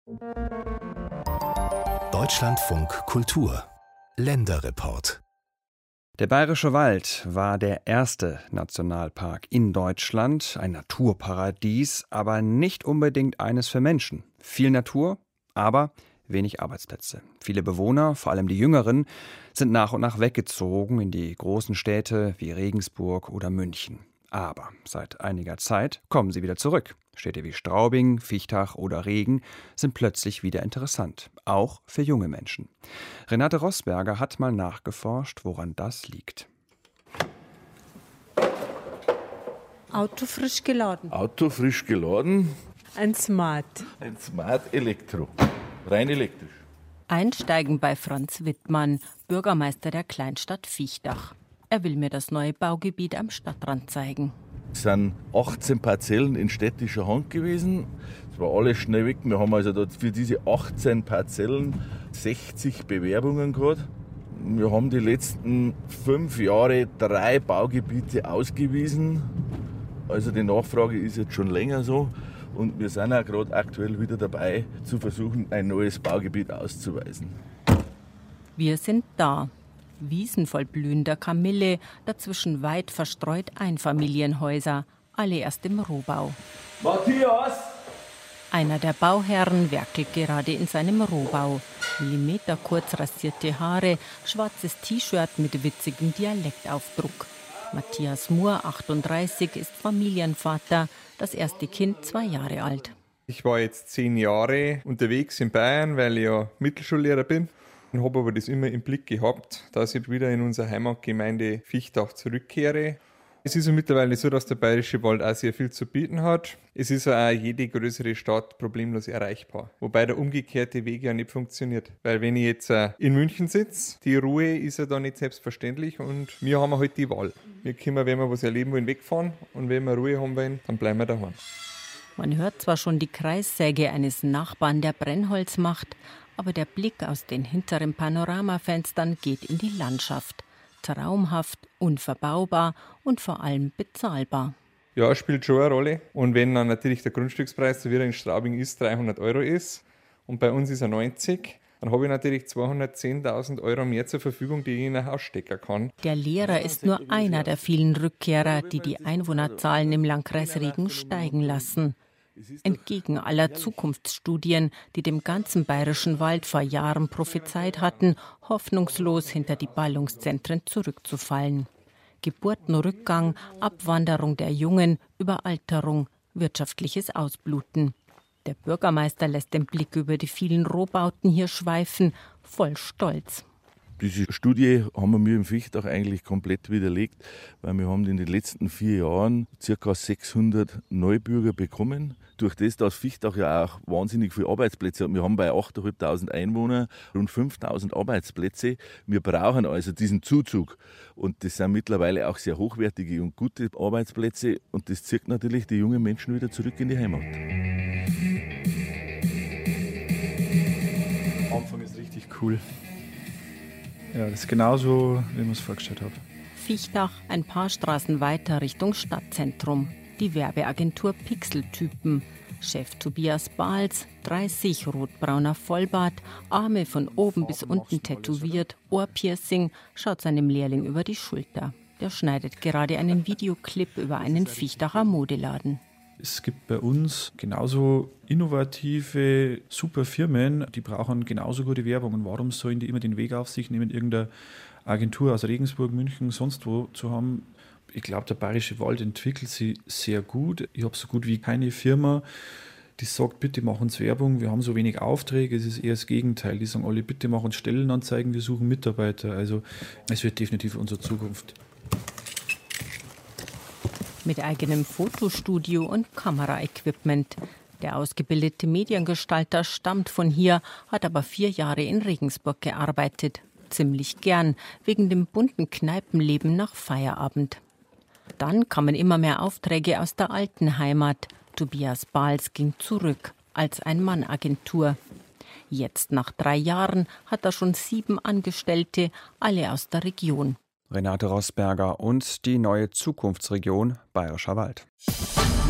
Deutschlandfunk Kultur Länderreport. Der Bayerische Wald war der erste Nationalpark in Deutschland, ein Naturparadies, aber nicht unbedingt eines für Menschen. Viel Natur, aber wenig Arbeitsplätze. Viele Bewohner, vor allem die Jüngeren, sind nach und nach weggezogen in die großen Städte wie Regensburg oder München. Aber seit einiger Zeit kommen sie wieder zurück. Städte wie Straubing, Viechtach oder Regen sind plötzlich wieder interessant, auch für junge Menschen. Renate Rosberger hat mal nachgeforscht, woran das liegt. Auto frisch geladen. Auto frisch geladen. Ein Smart. Ein Smart Elektro. Rein elektrisch. Einsteigen bei Franz Wittmann, Bürgermeister der Kleinstadt Viechtach. Er will mir das neue Baugebiet am Stadtrand zeigen. Es sind 18 Parzellen in städtischer Hand gewesen. Es war alles schnell weg. Wir haben also dort für diese 18 Parzellen 60 Bewerbungen gehabt. Wir haben die letzten 5 Jahre 3 Baugebiete ausgewiesen. Also die Nachfrage ist jetzt schon länger so. Und wir sind auch gerade aktuell wieder dabei, zu versuchen, ein neues Baugebiet auszuweisen. Wir sind da. Wiesen voll blühender Kamille, dazwischen weit verstreut Einfamilienhäuser, alle erst im Rohbau. Matthias! Einer der Bauherren werkelt gerade in seinem Rohbau. Millimeterkurz rasierte Haare, schwarzes T-Shirt mit witzigem Dialektaufdruck. Matthias Mohr, 38, ist Familienvater, das erste Kind 2 Jahre alt. Ich war jetzt 10 Jahre unterwegs in Bayern, weil ich ja Mittelschullehrer bin. Und habe aber das immer im Blick gehabt, dass ich wieder in unsere Heimatgemeinde Viechtach zurückkehre. Es ist ja mittlerweile so, dass der Bayerische Wald auch sehr viel zu bieten hat. Es ist ja auch jede größere Stadt problemlos erreichbar. Wobei der umgekehrte Weg ja nicht funktioniert. Weil wenn ich jetzt in München sitze, die Ruhe ist ja da nicht selbstverständlich und wir haben halt die Wahl. Wir können, wenn wir was erleben wollen, wegfahren und wenn wir Ruhe haben wollen, dann bleiben wir daheim. Man hört zwar schon die Kreissäge eines Nachbarn, der Brennholz macht, aber der Blick aus den hinteren Panoramafenstern geht in die Landschaft. Traumhaft, unverbaubar und vor allem bezahlbar. Ja, spielt schon eine Rolle. Und wenn dann natürlich der Grundstückspreis, so wie er in Straubing ist, 300 € ist und bei uns ist er 90, dann habe ich natürlich 210.000 € mehr zur Verfügung, die ich in ein Haus stecken kann. Der Lehrer ist nur einer der vielen Rückkehrer, die die Einwohnerzahlen im Landkreis Regen steigen lassen. Entgegen aller Zukunftsstudien, die dem ganzen Bayerischen Wald vor Jahren prophezeit hatten, hoffnungslos hinter die Ballungszentren zurückzufallen. Geburtenrückgang, Abwanderung der Jungen, Überalterung, wirtschaftliches Ausbluten. Der Bürgermeister lässt den Blick über die vielen Rohbauten hier schweifen, voll Stolz. Diese Studie haben wir im Viechtach eigentlich komplett widerlegt, weil wir haben in den letzten 4 Jahren ca. 600 Neubürger bekommen. Durch das, dass Viechtach ja auch wahnsinnig viele Arbeitsplätze hat. Wir haben bei 8.500 Einwohnern rund 5.000 Arbeitsplätze. Wir brauchen also diesen Zuzug. Und das sind mittlerweile auch sehr hochwertige und gute Arbeitsplätze. Und das zieht natürlich die jungen Menschen wieder zurück in die Heimat. Am Anfang ist richtig cool. Ja, das ist genauso, wie man es vorgestellt hat. Viechtach, ein paar Straßen weiter Richtung Stadtzentrum. Die Werbeagentur Pixeltypen. Chef Tobias Bahls, 30, rotbrauner Vollbart, Arme von oben bis unten tätowiert, Ohrpiercing, schaut seinem Lehrling über die Schulter. Der schneidet gerade einen Videoclip über einen Viechtacher Modeladen. Es gibt bei uns genauso innovative, super Firmen, die brauchen genauso gute Werbung. Und warum sollen die immer den Weg auf sich nehmen, irgendeine Agentur aus Regensburg, München, sonst wo zu haben? Ich glaube, der Bayerische Wald entwickelt sich sehr gut. Ich habe so gut wie keine Firma, die sagt, bitte mach uns Werbung, wir haben so wenig Aufträge. Es ist eher das Gegenteil. Die sagen alle, bitte mach uns Stellenanzeigen, wir suchen Mitarbeiter. Also es wird definitiv unsere Zukunft. Mit eigenem Fotostudio und Kameraequipment. Der ausgebildete Mediengestalter stammt von hier, hat aber 4 Jahre in Regensburg gearbeitet. Ziemlich gern, wegen dem bunten Kneipenleben nach Feierabend. Dann kamen immer mehr Aufträge aus der alten Heimat. Tobias Bahls ging zurück als Ein-Mann-Agentur. Jetzt, nach 3 Jahren, hat er schon 7 Angestellte, alle aus der Region. Renate Rosberger und die neue Zukunftsregion Bayerischer Wald.